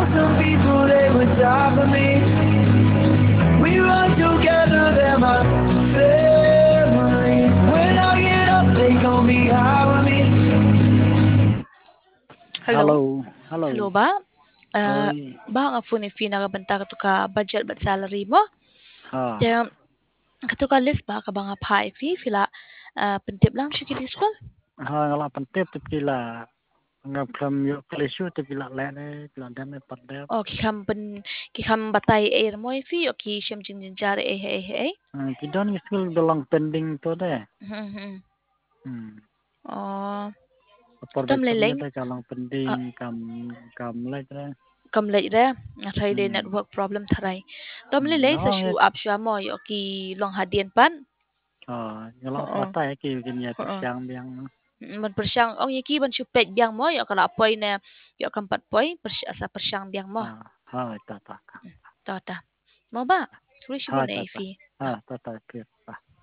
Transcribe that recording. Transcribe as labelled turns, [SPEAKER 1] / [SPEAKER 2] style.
[SPEAKER 1] some people, they would die for me. We run together, they're my family. When I get up, they gon' be high with me.
[SPEAKER 2] Hello.
[SPEAKER 3] Hello
[SPEAKER 2] Hello.
[SPEAKER 3] ba?
[SPEAKER 2] Oi.
[SPEAKER 3] Ba nga po ni Fina ka banta ka to ka budget ba salary mo?
[SPEAKER 2] Ha.
[SPEAKER 3] Kaya kato ka list ba ka ba nga pie fee fila pentip lang siya kili school?
[SPEAKER 2] Ha ngala pentip tu pila. Ngap kam yo klesu tu pila lene pila dame padep.
[SPEAKER 3] O kikam batay air mo fee o ki siyam jin jare eh.
[SPEAKER 2] Kidon school belang pending tu deh.
[SPEAKER 3] Hmm.
[SPEAKER 2] Hmm.
[SPEAKER 3] Oh,
[SPEAKER 2] Por
[SPEAKER 3] tam
[SPEAKER 2] betam
[SPEAKER 3] leleng
[SPEAKER 2] ni kalang pending kam lai deh.
[SPEAKER 3] kam lei re ngatrai de network problem tharai. Tam lelei sa
[SPEAKER 2] Ngala
[SPEAKER 3] shu up sha mo yo ki long hadien pan.
[SPEAKER 2] ngala
[SPEAKER 3] Oo.
[SPEAKER 2] patai ki gin ya
[SPEAKER 3] Oo.
[SPEAKER 2] persiang biang.
[SPEAKER 3] Man persyang ong yaki ban chupet biang mo yo kala apoy na yo kampat poy asa persyang biang mo.
[SPEAKER 2] Ha ta ta.
[SPEAKER 3] Tata. Mo ba? Suri
[SPEAKER 2] Ha
[SPEAKER 3] sibo na
[SPEAKER 2] ta ta.
[SPEAKER 3] ifi.
[SPEAKER 2] Ha ta ta.